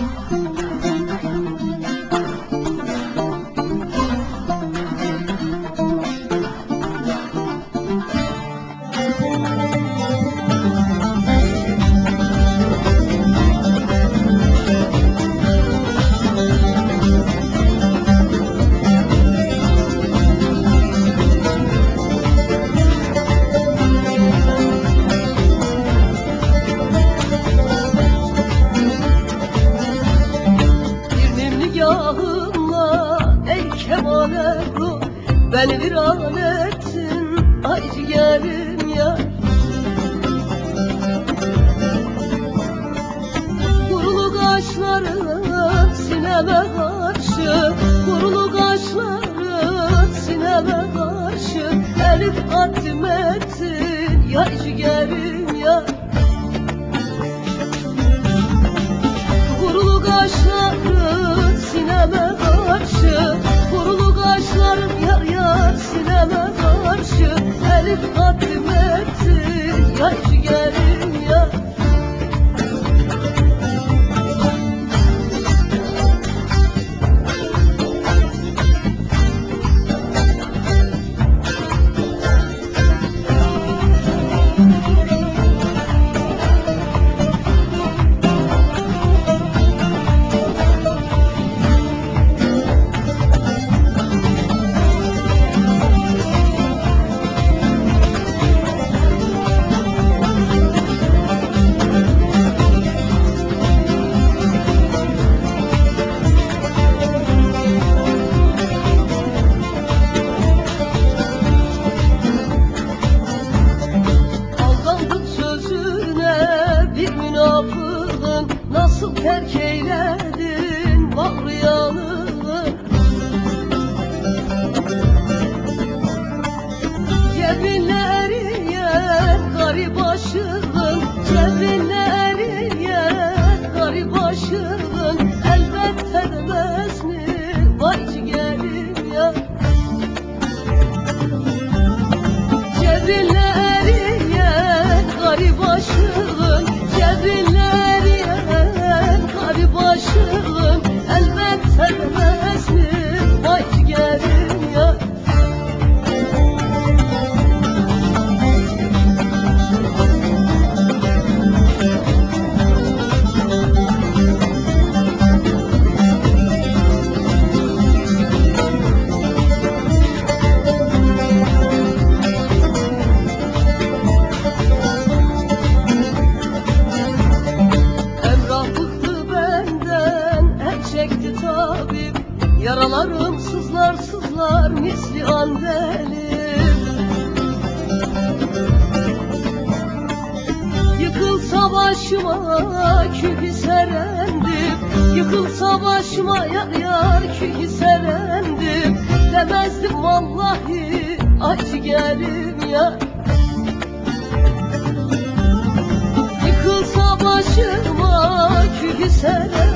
Beni viran ettin ay ciğerim ya. Kurulu kaşların sineme karşı, kurulu kaşların sineme karşı, elif attim ettin ya ciğerim ya. Kurulu kaşların sineme karşı, kurulu kaşların yar yar sineme karşı, elif attim ettin ya ciğerim ya. Nasıl terk eyledin bağlayanını? Cebinle eriyen garip aşığın, cebinle eriyen garip aşığın, elbette demez mi vay ciğerim ya? Cebinle eriyen garip aşığın, cebinle başım elbette demez mi vay ciğerim ya? Çekti tabip, yaralarım sızlar sızlar misli andelim. Yıkılsa başıma kühü serendim, yıkılsa başıma yar yar kühü serendim, demezdim vallahi ay ciğerim ya. Yıkılsa başıma kühü serendim,